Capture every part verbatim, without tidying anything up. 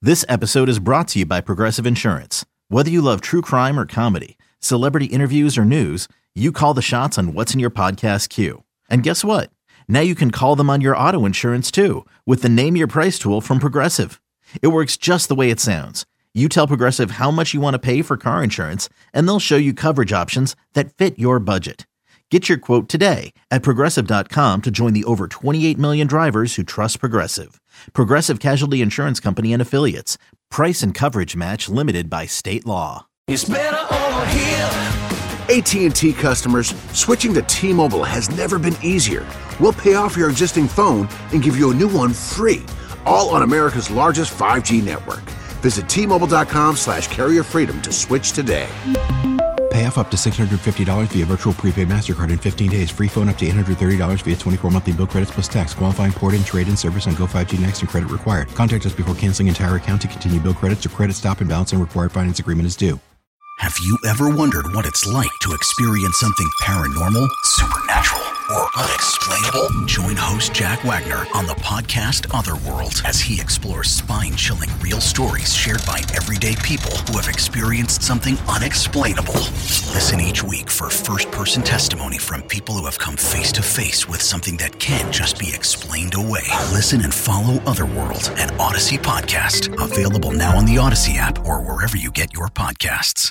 This episode is brought to you by Progressive Insurance. Whether you love true crime or comedy, celebrity interviews or news, you call the shots on what's in your podcast queue. And guess what? Now you can call them on your auto insurance too with the Name Your Price tool from Progressive. It works just the way it sounds. You tell Progressive how much you want to pay for car insurance, and they'll show you coverage options that fit your budget. Get your quote today at Progressive dot com to join the over twenty-eight million drivers who trust Progressive. Progressive Casualty Insurance Company and Affiliates. Price and coverage match limited by state law. It's better over here. A T and T customers, switching to T-Mobile has never been easier. We'll pay off your existing phone and give you a new one free, all on America's largest five G network. Visit T Mobile dot com slash carrier freedom to switch today. Pay off up to six hundred fifty dollars via virtual prepaid MasterCard in fifteen days. Free phone up to eight hundred thirty dollars via twenty-four monthly bill credits plus tax. Qualifying port-in, trade-in service on Go five G Next and credit required. Contact us before canceling entire account to continue bill credits or credit stop and balance and required finance agreement is due. Have you ever wondered what it's like to experience something paranormal, supernatural, or unexplainable? Join host Jack Wagner on the podcast Otherworld as he explores spine-chilling real stories shared by everyday people who have experienced something unexplainable. Listen each week for first-person testimony from people who have come face-to-face with something that can't just be explained away. Listen and follow Otherworld, an Odyssey podcast, available now on the Odyssey app or wherever you get your podcasts.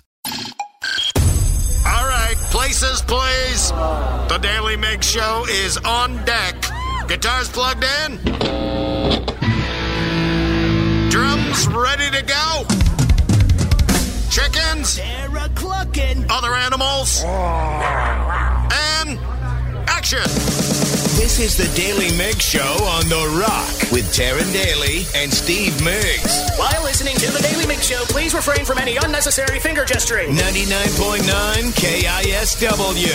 All right, places, please. The Daily Mix Show is on deck. Guitars plugged in. Drums ready to go. Chickens. They're clucking. Other animals. And action. This is the Daily Mix Show on The Rock with Taryn Daly and Steve Miggs. While listening to the Daily Mix Show, please refrain from any unnecessary finger gesturing. ninety-nine point nine K I S W.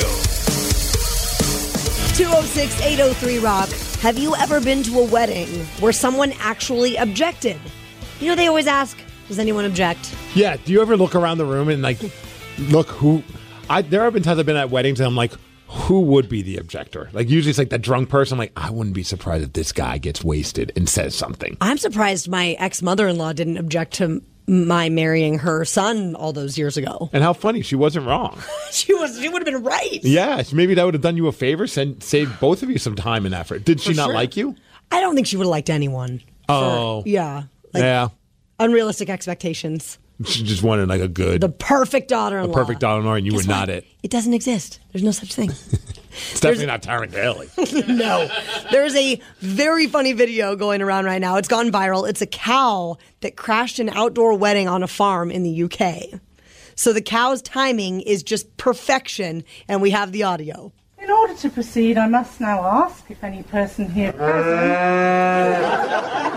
two oh six, eight oh three, Rock. Have you ever been to a wedding where someone actually objected? You know, they always ask, does anyone object? Yeah, do you ever look around the room and, like, look who... I There have been times I've been at weddings and I'm like, who would be the objector? Like, usually it's like that drunk person. I'm like, I wouldn't be surprised if this guy gets wasted and says something. I'm surprised my ex-mother-in-law didn't object to my marrying her son all those years ago. And how funny, she wasn't wrong. she was. She would have been right. Yeah, maybe that would have done you a favor, send, saved both of you some time and effort. Did she For not sure. like you? I don't think she would have liked anyone. Oh. For, yeah. Like, yeah. Unrealistic expectations. She just wanted like a good... The perfect daughter-in-law. The perfect daughter-in-law, and you Guess were not what? it. It doesn't exist. There's no such thing. It's definitely not Taryn Daly. No. There's a very funny video going around right now. It's gone viral. It's a cow that crashed an outdoor wedding on a farm in the U K. So the cow's timing is just perfection, and we have the audio. In order to proceed, I must now ask if any person here present...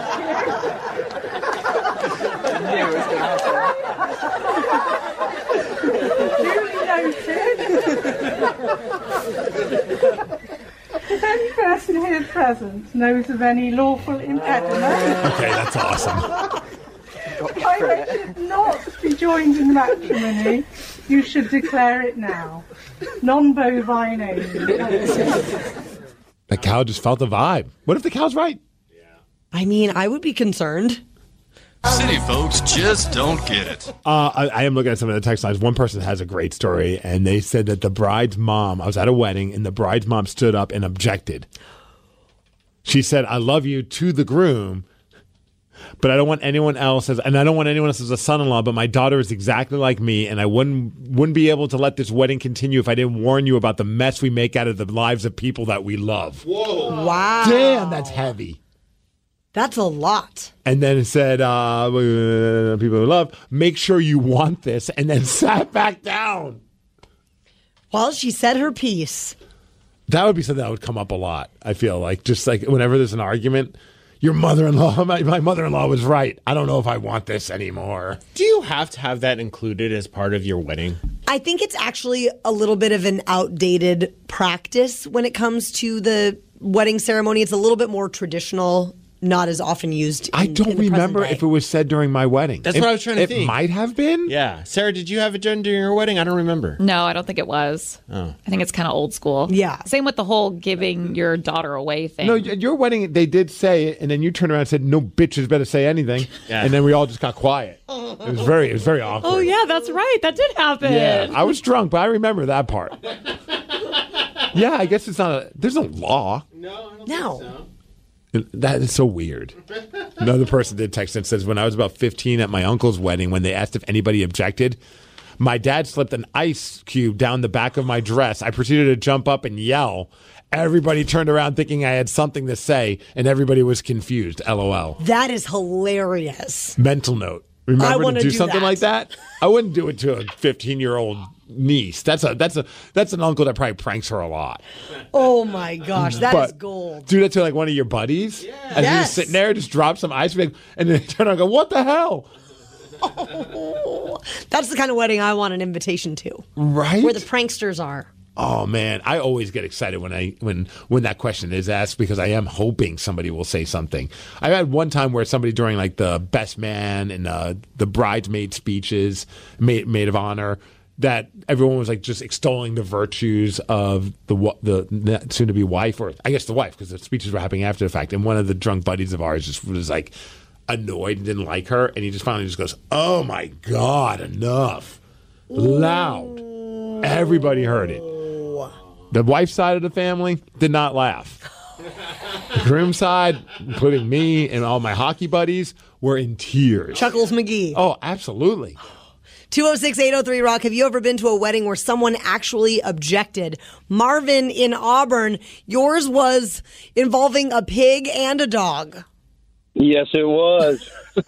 If any person here present knows of any lawful impediment... Okay, that's awesome. I should not be joined in matrimony. You should declare it now. Non-bovine aim. The cow just felt the vibe. What if the cow's right? I mean, I would be concerned. City folks just don't get it. Uh, I, I am looking at some of the text lines. One person has a great story, and they said that the bride's mom, I was at a wedding, and the bride's mom stood up and objected. She said, I love you to the groom, but I don't want anyone else as, and I don't want anyone else as a son-in-law, but my daughter is exactly like me, and I wouldn't wouldn't be able to let this wedding continue if I didn't warn you about the mess we make out of the lives of people that we love. Whoa. Wow. Damn, that's heavy. That's a lot. And then it said, uh, people who love, make sure you want this, and then sat back down. Well, she said her piece. That would be something that would come up a lot, I feel like. Just like whenever there's an argument, your mother-in-law, my, my mother-in-law was right. I don't know if I want this anymore. Do you have to have that included as part of your wedding? I think it's actually a little bit of an outdated practice when it comes to the wedding ceremony. It's a little bit more traditional not as often used. In, I don't in the remember present day. if it was said during my wedding. That's it, what I was trying to it think. It might have been. Yeah. Sarah, did you have it done during your wedding? I don't remember. No, I don't think it was. Oh. I think it's kind of old school. Yeah. Same with the whole giving your daughter away thing. No, at your wedding, they did say it, and then you turned around and said, no bitches better say anything. Yeah. And then we all just got quiet. It was very, it was very awkward. Oh, yeah, that's right. That did happen. Yeah, I was drunk, but I remember that part. Yeah, I guess it's not a, there's no law. No, I don't No. think so. That is so weird. Another person did text and says, when I was about fifteen at my uncle's wedding, when they asked if anybody objected, my dad slipped an ice cube down the back of my dress. I proceeded to jump up and yell. Everybody turned around thinking I had something to say, and everybody was confused. LOL. That is hilarious. Mental note. I Remember wanna to do, do something that. like that? I wouldn't do it to a fifteen-year-old niece. That's a that's a that's an uncle that probably pranks her a lot. Oh my gosh, that is But gold. do that to like one of your buddies, yeah. and Yes. you're just sitting there, just drop some ice cream, and then turn around and go, "What the hell?" Oh, that's the kind of wedding I want an invitation to. Right? Where the pranksters are. Oh man, I always get excited when I when when that question is asked because I am hoping somebody will say something. I had one time where somebody during like the best man and uh, the bridesmaid speeches, maid, maid of honor, that everyone was like just extolling the virtues of the the soon to be wife, or I guess the wife, because the speeches were happening after the fact. And one of the drunk buddies of ours just was like annoyed and didn't like her, and he just finally just goes, "Oh my God, enough!" Loud. Everybody heard it. The wife's side of the family did not laugh. The groom side, including me and all my hockey buddies, were in tears. Chuckles McGee. Oh, absolutely. two oh six, eight oh three, ROCK. Have you ever been to a wedding where someone actually objected? Marvin in Auburn, yours was involving a pig and a dog. Yes, it was.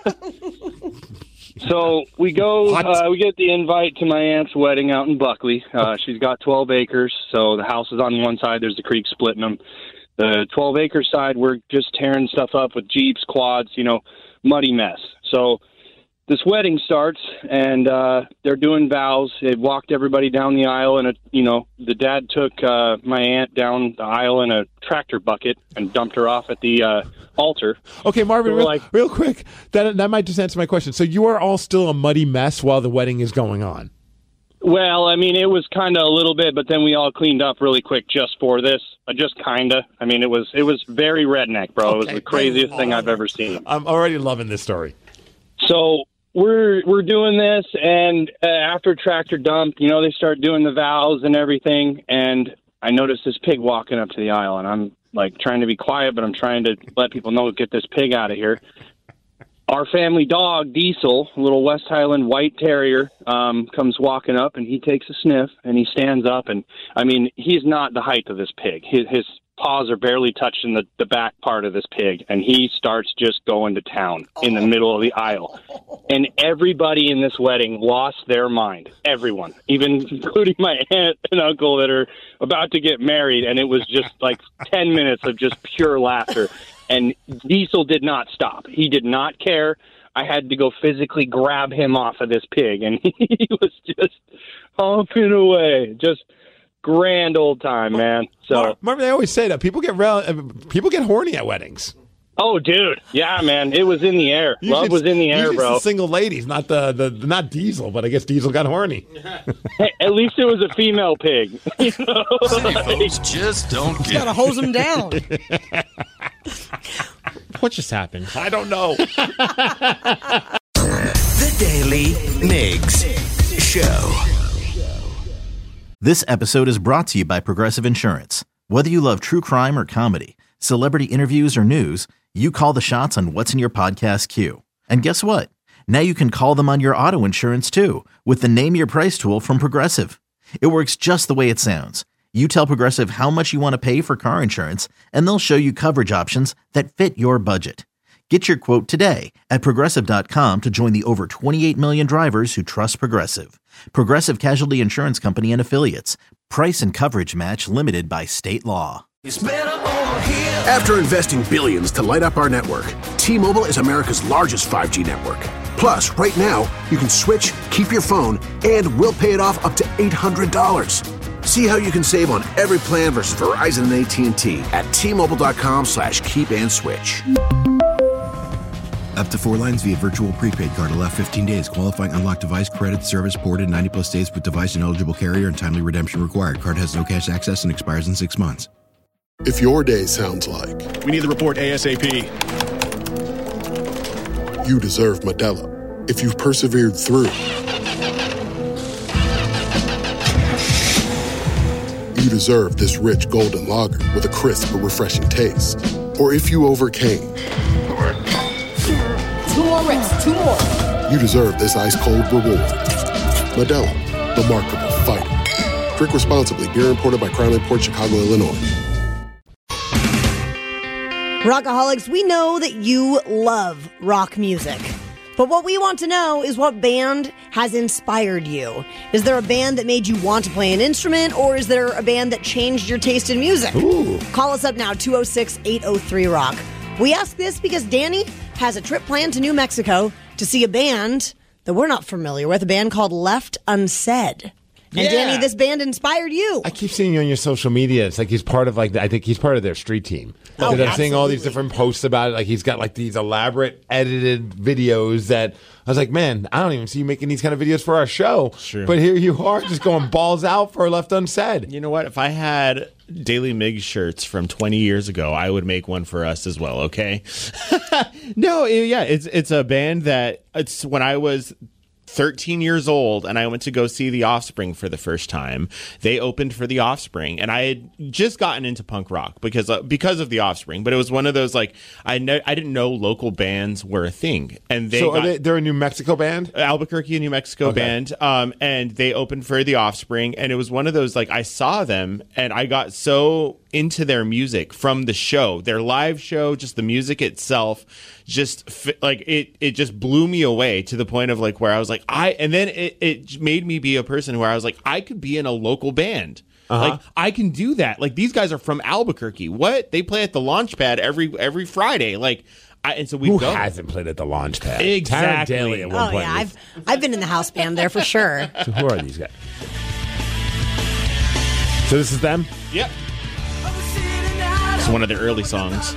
So we go, uh, we get the invite to my aunt's wedding out in Buckley. Uh, she's got twelve acres, so the house is on one side. There's the creek splitting them. The twelve acre side, we're just tearing stuff up with Jeeps, quads, you know, muddy mess. So this wedding starts, and uh, they're doing vows. They walked everybody down the aisle, and, a, you know, the dad took uh, my aunt down the aisle in a tractor bucket and dumped her off at the uh, altar. Okay, Marvin, So real, like, real quick, that, that might just answer my question. So you are all still a muddy mess while the wedding is going on? well, I mean, it was kind of a little bit, but then we all cleaned up really quick just for this. Uh, just kind of. I mean, it was it was very redneck, bro. Okay, it was the craziest thing I've ever seen. I'm already loving this story. So we're we're doing this, and uh, after tractor dump, you know, they start doing the vows and everything, and I noticed this pig walking up to the aisle, and I'm like trying to be quiet, but I'm trying to let people know, get this pig out of here. Our family dog, Diesel, a little West Highland white terrier, um, comes walking up, and he takes a sniff, and he stands up, and I mean, he's not the height of this pig. His, his paws are barely touching the, the back part of this pig, and he starts just going to town in the middle of the aisle. And everybody in this wedding lost their mind. Everyone, even including my aunt and uncle that are about to get married, and it was just like ten minutes of just pure laughter. And Diesel did not stop. He did not care. I had to go physically grab him off of this pig, and he was just humping away. Just grand old time, man. So, Marvin, they always say that people get real, uh, people get horny at weddings. Oh, dude, yeah, man, it was in the air. Usually Love was in the air, usually bro. It's the single ladies, not the, the not Diesel, but I guess Diesel got horny. Hey, at least it was a female pig. You know? City folks just don't Just get gotta it. hose them down. What just happened? I don't know. The Daily Migs Show. This episode is brought to you by Progressive Insurance. Whether you love true crime or comedy, celebrity interviews or news, you call the shots on what's in your podcast queue. And guess what? Now you can call them on your auto insurance too with the Name Your Price tool from Progressive. It works just the way it sounds. You tell Progressive how much you want to pay for car insurance, and they'll show you coverage options that fit your budget. Get your quote today at Progressive dot com to join the over twenty-eight million drivers who trust Progressive. Progressive Casualty Insurance Company and Affiliates. Price and coverage match limited by state law. After investing billions to light up our network, T-Mobile is America's largest five G network. Plus, right now, you can switch, keep your phone, and we'll pay it off up to eight hundred dollars. See how you can save on every plan versus Verizon and A T and T at T Mobile dot com slash keep and switch. Up to four lines via virtual prepaid card. Allow fifteen days. Qualifying unlocked device credit service ported ninety plus days with device and eligible carrier and timely redemption required. Card has no cash access and expires in six months. If your day sounds like... We need the report ASAP. You deserve Modelo. If you've persevered through... You deserve this rich golden lager with a crisp but refreshing taste. Or if you overcame... Two more reps, two more. You deserve this ice-cold reward. Modelo, the Remarkable Fighter. Drink responsibly. Beer imported by Crown Port Chicago, Illinois. Rockaholics, we know that you love rock music. But what we want to know is what band has inspired you. Is there a band that made you want to play an instrument, or is there a band that changed your taste in music? Ooh. Call us up now, two oh six, eight oh three, rock. We ask this because Danny has a trip planned to New Mexico to see a band that we're not familiar with, a band called Left Unsaid. And Yeah. Danny, this band inspired you. I keep seeing you on your social media. It's like he's part of like the, I think he's part of their street team. Oh, Because I'm seeing all these absolutely. different posts about it. Like he's got like these elaborate edited videos that I was like, man, I don't even see you making these kind of videos for our show. Sure. But here you are, just going balls out for Left Unsaid. You know what? If I had Daily Mig shirts from twenty years ago, I would make one for us as well. Okay. No, yeah, it's it's a band that it's when I was thirteen years old and I went to go see The Offspring for the first time. They opened for The Offspring, and I had just gotten into punk rock because uh, because of The Offspring. But it was one of those like I know I didn't know local bands were a thing, and they so got, are they, they're a New Mexico band? Albuquerque, New Mexico Okay. band, um, and they opened for The Offspring, and it was one of those like I saw them and I got so into their music from the show, their live show, just the music itself, just fi- like it it just blew me away to the point of like where I was like I and then it it made me be a person where I was like I could be in a local band. Uh-huh. Like I can do that. Like these guys are from Albuquerque. What? They play at the Launchpad every every Friday. Like I, and so we Who go. hasn't played at the Launchpad? Exactly. Taryn Daly at one Oh, point. yeah, was- I've, I've been in the house band there for sure. So who are these guys? So this is them? Yep. It's one of their early songs.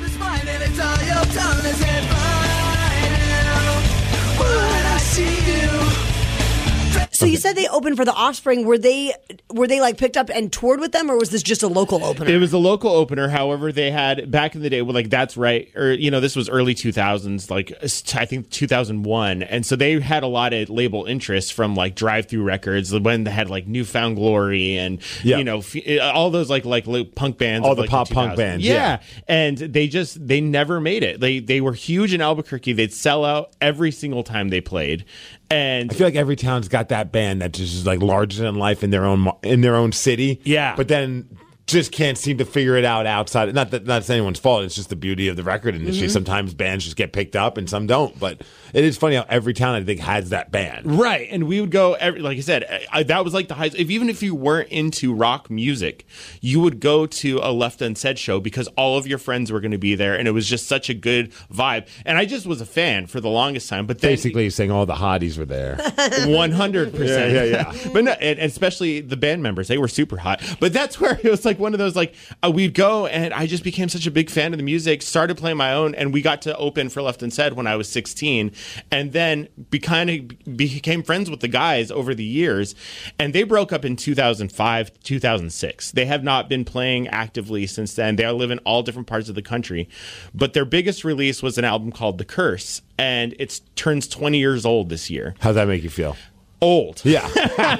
So you said they opened for The Offspring. Were they were they like picked up and toured with them, or was this just a local opener? It was a local opener. However, they had back in the day, well, like that's right, or you know, this was early two thousands, like I think two thousand one, and so they had a lot of label interest from like Drive Through Records when they had like Newfound Glory and Yeah. you know f- all those like like li- punk bands, All of, the like, pop two punk thousands. bands, yeah. yeah. And they just they never made it. They they were huge in Albuquerque. They'd sell out every single time they played, and I feel like every town's got that band that just is like larger than life in their own mo- in their own city. Yeah. but then just can't seem to figure it out outside. Not that that's anyone's fault. It's just the beauty of the record industry. Mhm. Sometimes bands just get picked up and some don't. But it is funny how every town I think has that band. Right, and we would go every, like I said, I, that was like the highest. If even if you weren't into rock music, you would go to a Left Unsaid show because all of your friends were going to be there, and it was just such a good vibe. And I just was a fan for the longest time. But then, Basically, you're saying all the hotties were there. one hundred percent. Yeah, yeah, yeah. But no, and and especially the band members, they were super hot. But that's where it was like one of those like uh, we'd go, and I just became such a big fan of the music. Started playing my own, and we got to open for Left Unsaid when I was sixteen, and then be kind of became friends with the guys over the years. And they broke up in two thousand five, two thousand six. They have not been playing actively since then. They live in all different parts of the country, but their biggest release was an album called The Curse, and it turns twenty years old this year. How's that make you feel? Old. Yeah.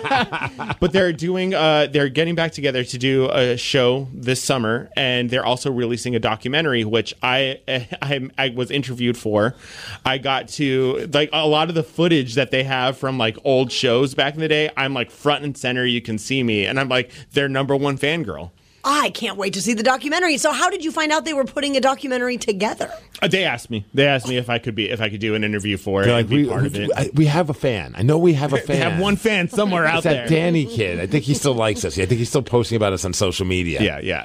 But they're doing uh they're getting back together to do a show this summer, and they're also releasing a documentary which I I, I was interviewed for. I got to like a lot of the footage that they have from like old shows back in the day. I'm like front and center, you can see me, and I'm like their number one fangirl. I can't wait to see the documentary. So how did you find out they were putting a documentary together? Uh, they asked me. They asked me if I could be if I could do an interview for it They're and like, be we, part of we, it. I- we have a fan. I know we have a They fan. have one fan somewhere out it's there. that Danny kid. I think he still likes us. I think he's still posting about us on social media. Yeah, yeah.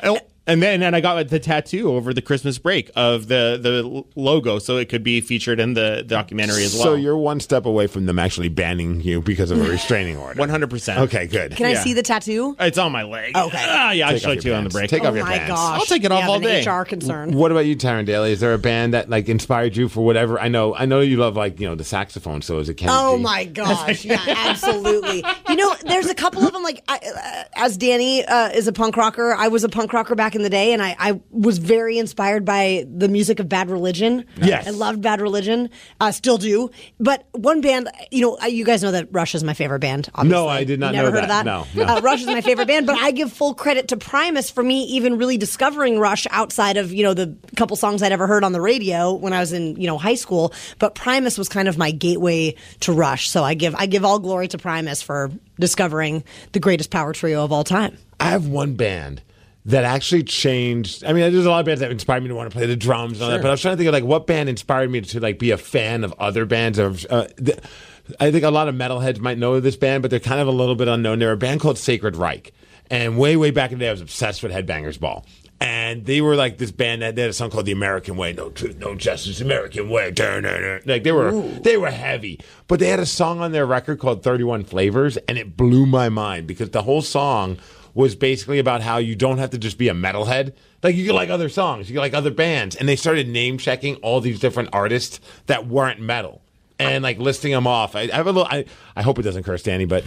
And then and I got the tattoo over the Christmas break of the, the logo, so it could be featured in the documentary as well. So you're one step away from them actually banning you because of a restraining order. one hundred percent. Okay, good. Can I Yeah. see the tattoo? It's on my leg. Okay. Ah, yeah, I'll Take show off it to your you on the pants. break. Take oh off your my pants. gosh. I'll take it off You all have an day. H R concern. What about you, Taryn Daly? Is there a band that like inspired you for whatever? I know, I know you love like you know the saxophone. So is it Kenny Oh G? my gosh! Yeah, absolutely. You know, there's a couple of them. Like, I, uh, as Danny uh, is a punk rocker, I was a punk rocker back in the day, and I, I was very inspired by the music of Bad Religion. Yes. I loved Bad Religion, uh, still do. But one band, you know, you guys know that Rush is my favorite band. Obviously. No, I did not You never know heard that. of that. No, no. Uh, Rush is my favorite band, but I give full credit to Primus for me even really discovering Rush outside of you know the couple songs I'd ever heard on the radio when I was in you know high school. But Primus was kind of my gateway to Rush, so I give I give all glory to Primus for discovering the greatest power trio of all time. I have one band that actually changed. I mean, there's a lot of bands that inspired me to want to play the drums and all Sure. that. But I was trying to think of like what band inspired me to like be a fan of other bands. Of uh, th- I think a lot of metalheads might know this band, but they're kind of a little bit unknown. They're a band called Sacred Reich, and way way back in the day, I was obsessed with Headbangers Ball. And they were like this band that they had a song called "The American Way," no truth, no justice, American way. Turn, turn, turn. Like they were, Ooh. they were heavy, but they had a song on their record called thirty-one Flavors, and it blew my mind because the whole song was basically about how you don't have to just be a metalhead. Like you can like other songs, you can like other bands, and they started name checking all these different artists that weren't metal and like listing them off. I, I have a little. I, I hope it doesn't curse Danny, but.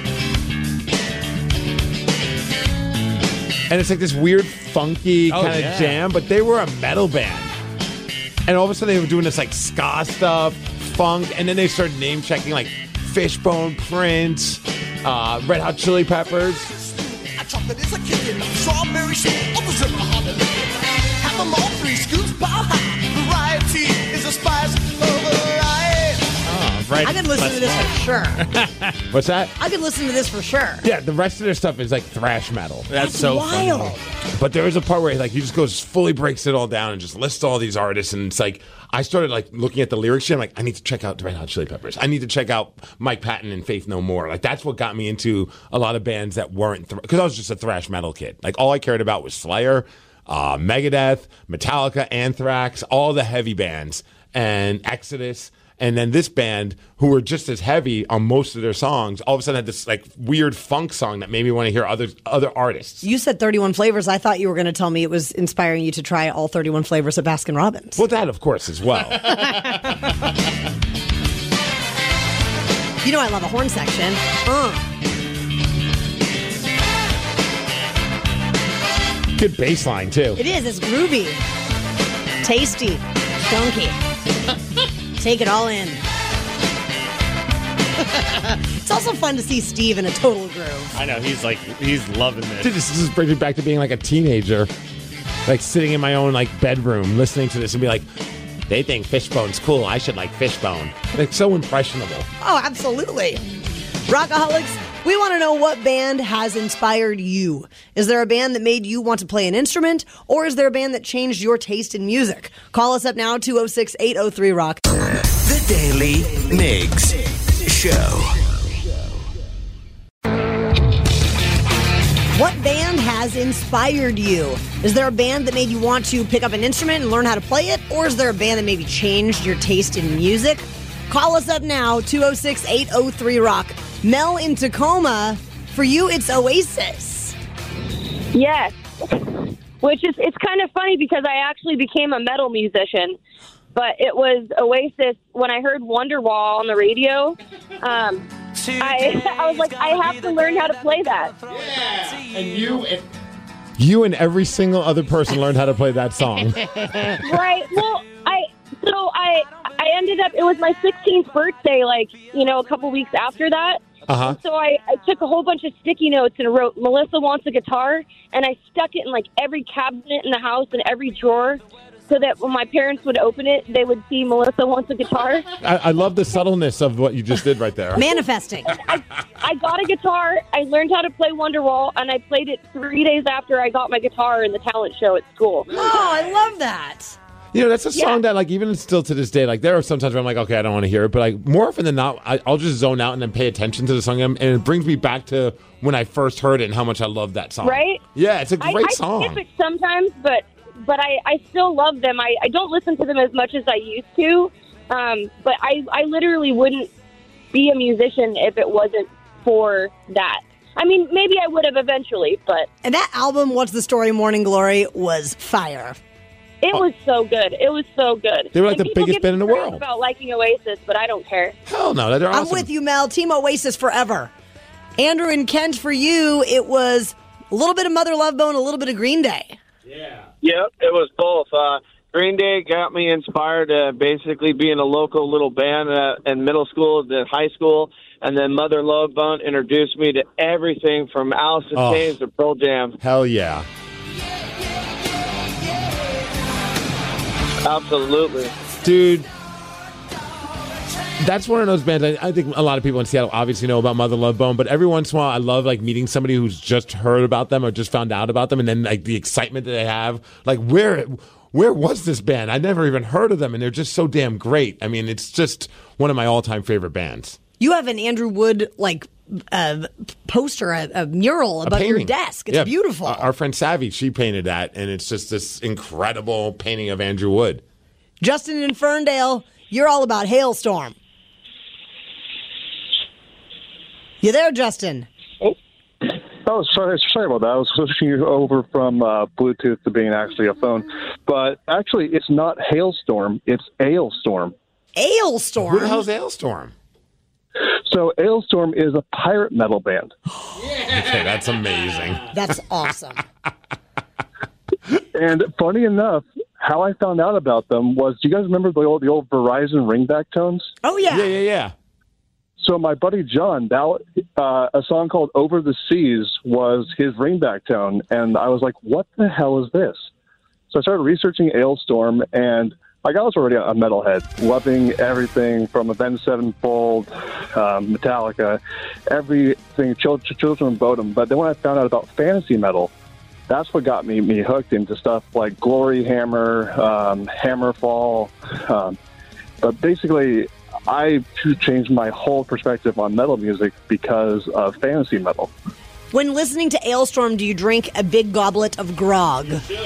And it's like this weird, funky Oh, kind of yeah. jam, but they were a metal band. And all of a sudden they were doing this like ska stuff, funk, and then they started name checking like Fishbone, Prince, uh, Red Hot Chili Peppers. Chocolate is a kickin', strawberry shake, offers in a holiday. Have them all three scoops by high. Variety is a spice of variety. Oh, right. I could listen to this for sure. What's that? I could listen to this for sure. Yeah, the rest of their stuff is like thrash metal. That's, so wild. funny. But there is a part where like he just goes fully breaks it all down and just lists all these artists, and it's like I started like looking at the lyrics and I'm like, I need to check out the Red Hot Chili Peppers. I need to check out Mike Patton and Faith No More. Like that's what got me into a lot of bands that weren't because I was just a thrash metal kid. Like all I cared about was Slayer, uh, Megadeth, Metallica, Anthrax, all the heavy bands, and Exodus. And then this band, who were just as heavy on most of their songs, all of a sudden had this like weird funk song that made me want to hear other other artists. You said thirty-one flavors. I thought you were going to tell me it was inspiring you to try all thirty-one flavors of Baskin Robbins. Well, that of course as well. You know I love a horn section. Uh. Good bass line too. It is. It's groovy, tasty, chunky. Take it all in. It's also fun to see Steve in a total groove. I know he's like he's loving this. Dude, this is brings me back to being like a teenager, like sitting in my own like bedroom, listening to this and be like, they think Fishbone's cool. I should like Fishbone. Like so impressionable. Oh, absolutely. Rockaholics, we want to know what band has inspired you. Is there a band that made you want to play an instrument, or is there a band that changed your taste in music? Call us up now, two oh six, eight oh three, rock. The Daily Migs Show. What band has inspired you? Is there a band that made you want to pick up an instrument and learn how to play it? Or is there a band that maybe changed your taste in music? Call us up now, two oh six, eight oh three, rock. Mel in Tacoma, for you it's Oasis. Yes, which is it's kind of funny because I actually became a metal musician, but it was Oasis when I heard Wonderwall on the radio. Um, I, I was like, I have to learn how to play that. Yeah. And you and you and every single other person learned how to play that song. Right. Well, I so I I ended up. It was my sixteenth birthday. Like you know, a couple weeks after that. Uh-huh. So I, I took a whole bunch of sticky notes and wrote Melissa wants a guitar, and I stuck it in like every cabinet in the house and every drawer, so that when my parents would open it, they would see Melissa wants a guitar. I, I love the subtleness of what you just did right there. Manifesting. I, I got a guitar, I learned how to play Wonderwall, and I played it three days after I got my guitar in the talent show at school. Oh, I love that. You know, that's a Yeah. song that, like, even still to this day, like, there are sometimes where I'm like, okay, I don't want to hear it. But, like, more often than not, I, I'll just zone out and then pay attention to the song. And it brings me back to when I first heard it and how much I love that song. Right? Yeah, it's a I, great I song. skip it sometimes, but but I, I still love them. I, I don't listen to them as much as I used to, um, but I, I literally wouldn't be a musician if it wasn't for that. I mean, maybe I would have eventually, but... And that album, What's the Story, Morning Glory, was fire. It was so good. It was so good. They were like And the people biggest give band in the me crap world. about liking Oasis, but I don't care. Hell no, they're awesome. I'm with you, Mel. Team Oasis forever. Andrew and Kent, for you, it was a little bit of Mother Love Bone, a little bit of Green Day. Yep, it was both. Uh, Green Day got me inspired to basically be in a local little band uh, in middle school, then high school, and then Mother Love Bone introduced me to everything from Alice in Oh. Chains to Pearl Jam. Hell yeah. Absolutely. Dude, that's one of those bands. I, I think a lot of people in Seattle obviously know about Mother Love Bone, but every once in a while I love like meeting somebody who's just heard about them or just found out about them, and then like the excitement that they have. Like, where where was this band? I never even heard of them, and they're just so damn great. I mean, it's just one of my all-time favorite bands. You have an Andrew Wood, like, uh, poster, a, a mural A above your painting. desk. It's Yeah, beautiful. Our, our friend Savvy, she painted that, and it's just this incredible painting of Andrew Wood. Justin in Ferndale, you're all about Hailstorm. You there, Justin? Oh, sorry, sorry about that. I was switching over from uh, Bluetooth to being actually a phone. But actually, it's not Hailstorm. It's Ailstorm. Ailstorm? Who the hell's Ailstorm? So Ailstorm is a pirate metal band. Okay, that's amazing. That's awesome. And funny enough, how I found out about them was, do you guys remember the old, the old Verizon ringback tones? Oh, yeah. Yeah, yeah, yeah. So my buddy John, that, uh, a song called Over the Seas was his ringback tone, and I was like, what the hell is this? So I started researching Ailstorm, and like I was already a metalhead, loving everything from Avenged Sevenfold, um, Metallica, everything, Children, Children of Bodom. But then when I found out about fantasy metal, that's what got me, me hooked into stuff like Glory Hammer, um, Hammerfall. Um, but basically, I changed my whole perspective on metal music because of fantasy metal. When listening to Ailstorm, do you drink a big goblet of grog?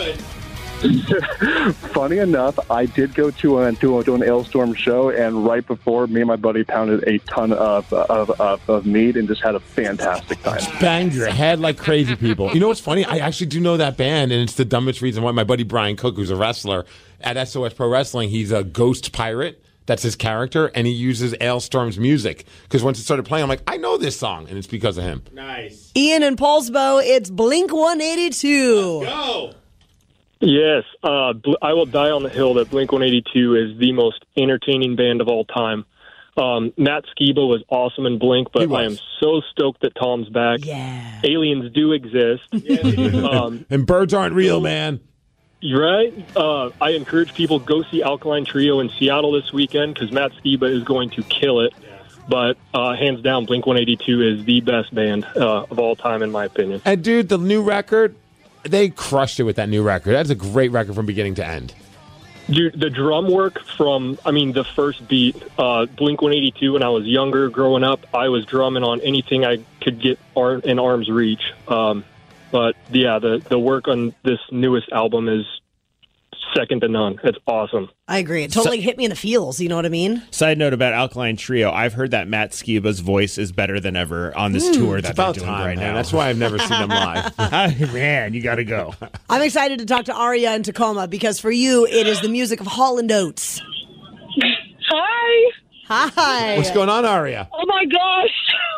Funny enough, I did go to, a, to, a, to an Ailstorm show, and right before, me and my buddy pounded a ton of, of, of, of mead and just had a fantastic time. Banged your head like crazy people. You know what's funny? I actually do know that band, and it's the dumbest reason why. My buddy Brian Cook, who's a wrestler at S O S Pro Wrestling, he's a ghost pirate. That's his character, and he uses Ailstorm's music. Because once it started playing, I'm like, I know this song, and it's because of him. Nice. Ian and Paulsbo, it's Blink one eighty-two. Let's go. Yes, uh, Bl- I will die on the hill that Blink one eighty-two is the most entertaining band of all time. Um, Matt Skiba was awesome in Blink, but I am so stoked that Tom's back. Yeah. Aliens do exist. Yeah, they do. um, and birds aren't real, man. You're right. Uh, I encourage people go see Alkaline Trio in Seattle this weekend because Matt Skiba is going to kill it. But uh, hands down, Blink one eighty-two is the best band uh, of all time, in my opinion. And dude, the new record, they crushed it with that new record. That's a great record from beginning to end. Dude, the drum work from, I mean, the first beat, uh, Blink one eighty-two, when I was younger, growing up, I was drumming on anything I could get ar- in arm's reach. Um, but, yeah, the, the work on this newest album is second to none. It's awesome. I agree. It totally hit me in the feels, you know what I mean? Side note about Alkaline Trio, I've heard that Matt Skiba's voice is better than ever on this Mm. tour It's that they're about doing time, right man. now. That's why I've never seen them live. Man, you got to go. I'm excited to talk to Aria in Tacoma because for you, it is the music of Hall and Oates. Hi. Hi. What's going on, Aria? Oh my gosh.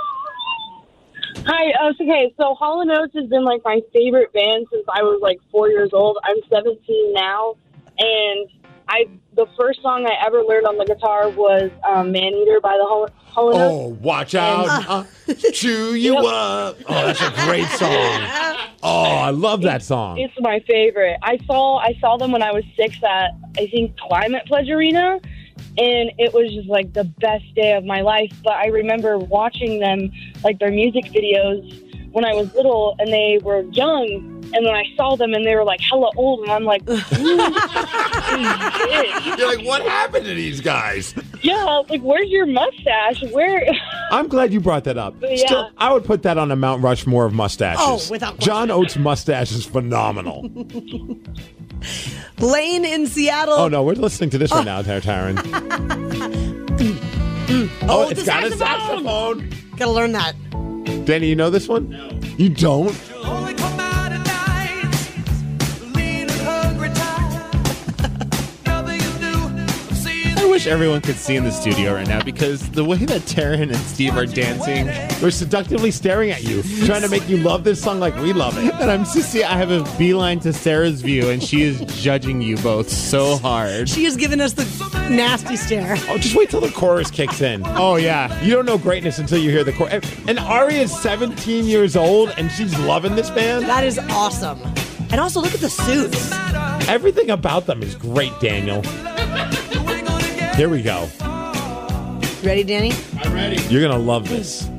Hi. Uh, okay, so Hall and Oates has been like my favorite band since I was like four years old. I'm seventeen now, and I the first song I ever learned on the guitar was um, "Man Eater" by the Hall, Hall and Oates. Oh, watch out. Uh, chew you Yep. up. Oh, that's a great song. Oh, I love that song. It's my favorite. I saw I saw them when I was six at I think Climate Pledge Arena, and it was just like the best day of my life. But I remember watching them, like their music videos, when I was little, and they were young, and then I saw them, and they were like hella old, and I'm like, You're like, what happened to these guys? yeah, like, where's your mustache? Where? I'm glad you brought that up. But yeah. Still, I would put that on a Mount Rushmore of mustaches. Oh, without question. John Oates' mustache is phenomenal. Blaine in Seattle. Oh, no, we're listening to this right now, Taryn. Oh, oh, it's the got a saxophone. saxophone. Gotta learn that. Danny, you know this one? No. You don't? I wish everyone could see in the studio right now because the way that Taryn and Steve are dancing, we're seductively staring at you, trying to make you love this song like we love it. And I'm just see, I have a beeline to Sarah's view, and she is judging you both so hard. She has given us the nasty stare. Oh, just wait till the chorus kicks in. Oh, yeah. You don't know greatness until you hear the chorus. And Ari is seventeen years old, and she's loving this band. That is awesome. And also, look at the suits. Everything about them is great, Daniel. Here we go. Ready, Danny? I'm ready. You're going to love this.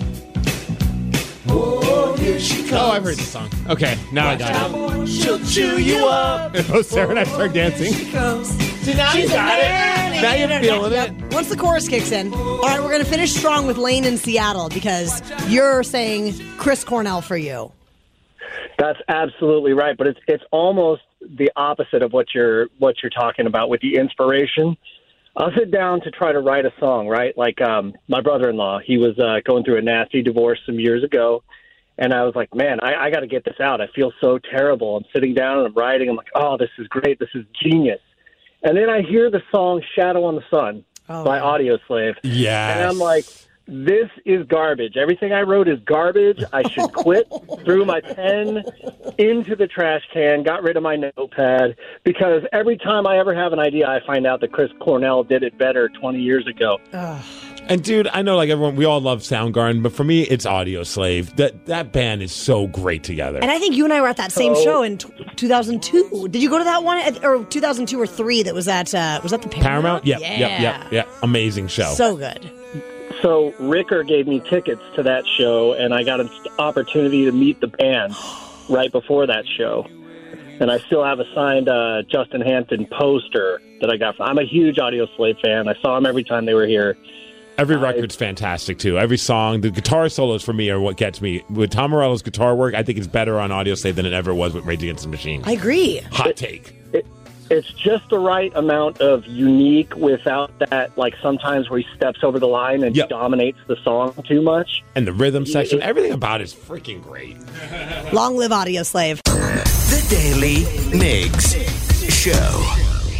Oh, here she comes. Oh, I've heard this song. Okay, now I got it. She'll chew you up. Oh, Sarah and I start dancing. She comes. See, now She's you got a it. Now you're feeling Yep. it. Once the chorus kicks in. All right, we're going to finish strong with Lane in Seattle because you're saying Chris Cornell for you. That's absolutely right, but it's it's almost the opposite of what you're what you're talking about with the inspiration. I'll sit down to try to write a song, right? Like um, my brother-in-law, he was uh, going through a nasty divorce some years ago, and I was like, man, I, I got to get this out. I feel so terrible. I'm sitting down and I'm writing. I'm like, oh, this is great. This is genius. And then I hear the song Shadow on the Sun oh, by yeah. Audioslave. Yes. And I'm like, this is garbage. Everything I wrote is garbage. I should quit. Threw my pen into the trash can, got rid of my notepad, because every time I ever have an idea, I find out that Chris Cornell did it better twenty years ago. Ugh. And dude, I know like everyone, we all love Soundgarden, but for me, it's Audioslave. That that band is so great together. And I think you and I were at that same Oh. show in t- two thousand two. Did you go to that one? At- Or two thousand two or three that was at, uh, was that the Paramount? Paramount? Yep, yeah. yep, yep, yep. Amazing show. So good. So Ricker gave me tickets to that show, and I got an opportunity to meet the band right before that show. And I still have a signed uh, Justin Hampton poster that I got. From, I'm a huge Audioslave fan. I saw them every time they were here. Every record's fantastic, too. Every song. The guitar solos, for me, are what gets me. With Tom Morello's guitar work, I think it's better on Audioslave than it ever was with Rage Against the Machine. I agree. Hot take. It, it's just the right amount of unique without that, like, sometimes where he steps over the line and Yep. dominates the song too much. And the rhythm section, everything about it is freaking great. Long live Audioslave. The Daily Migs Show.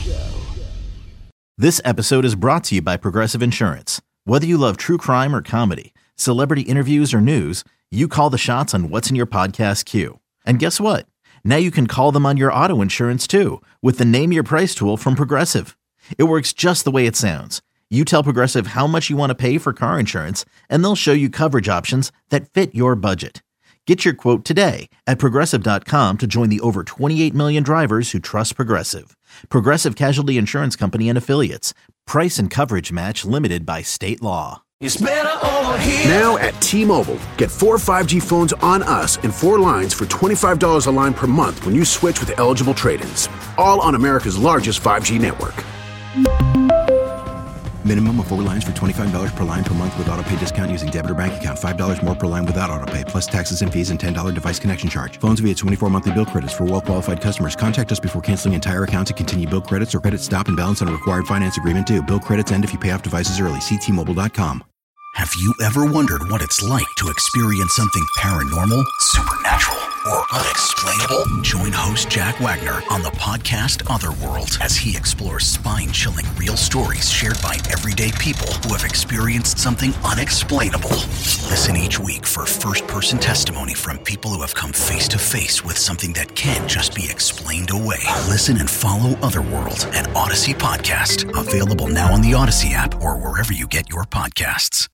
This episode is brought to you by Progressive Insurance. Whether you love true crime or comedy, celebrity interviews or news, you call the shots on what's in your podcast queue. And guess what? Now you can call them on your auto insurance too with the Name Your Price tool from Progressive. It works just the way it sounds. You tell Progressive how much you want to pay for car insurance, and they'll show you coverage options that fit your budget. Get your quote today at Progressive dot com to join the over twenty-eight million drivers who trust Progressive. Progressive Casualty Insurance Company and Affiliates. Price and coverage match limited by state law. It's better over here. Now at T-Mobile, get four five G phones on us and four lines for twenty-five dollars a line per month when you switch with eligible trade-ins. All on America's largest five G network. Minimum of four lines for twenty-five dollars per line per month with autopay discount using debit or bank account. five dollars more per line without autopay, plus taxes and fees and ten dollars device connection charge. Phones via twenty-four monthly bill credits for well-qualified customers. Contact us before canceling entire account to continue bill credits or credit stop and balance on a required finance agreement due. Bill credits end if you pay off devices early. See T Mobile dot com. Have you ever wondered what it's like to experience something paranormal, supernatural, or unexplainable? Join host Jack Wagner on the podcast Otherworld as he explores spine-chilling real stories shared by everyday people who have experienced something unexplainable. Listen each week for first-person testimony from people who have come face-to-face with something that can't just be explained away. Listen and follow Otherworld, an Odyssey podcast. Available now on the Odyssey app or wherever you get your podcasts.